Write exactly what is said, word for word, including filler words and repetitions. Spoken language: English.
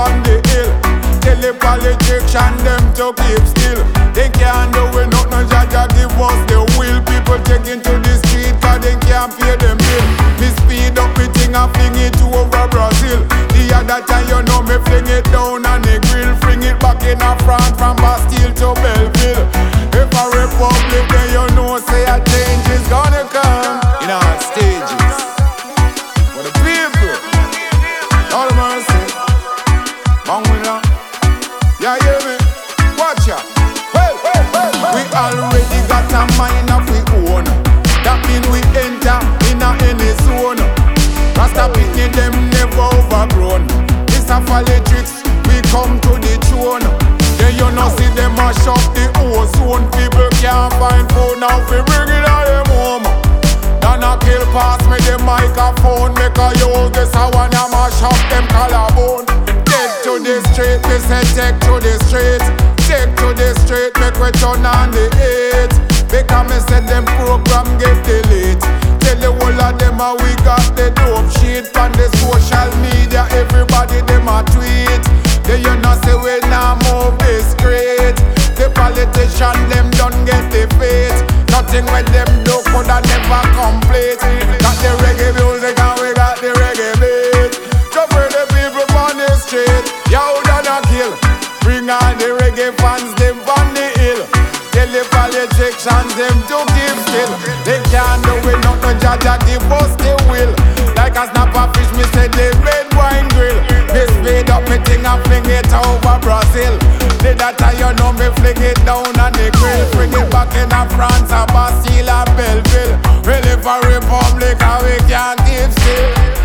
on the hill. Tell the politician them to keep still. They can't do it, not no Jaja give us the will. People taking to the street cause they can't pay them bill. Me speed up me thing and fling it to over Brazil. The other time you know me fling it down on the grill. Fling it back in a France from Bastille to Belleville. If a republic then you know say a change is gonna come in our stages. For the people, all mercy, bang with them. Yeah, hear me? Watch ya. Well, well, well, well. We already got a mind of we own. That mean we enter in a any zone. Rasta picnic them never overgrown. It's a politics, we come to the throne. Then you know see them mash up the ozone. People can't find food now, we bring it all them home. Then I kill pass me the microphone. Make a yo guess I wanna mash up them collarbone. To the street, me say take to the street. Take to the street, make we turn on the eight. Because me say them program get delete. Tell the whole of them how we got the dope shit. On the social media, everybody them a tweet. They you know say we now move this great. The politician them done get defeat. Nothing with them do coulda never complete. Got the reggae music and we got the reggae beat. Go for the people on the street. Yo, done a kill. Bring all the reggae fans, them from the hill. Tell the politicians, them to keep still. They can't do it, not no Jaja give us the will. Like a snapper fish, me say they made wine grill. Me speed up me thing and fling it over Brazil. The data you know me fling it down on the grill. Bring it back in a France, a Bastille, a Belleville. We live a republic and we can't keep still.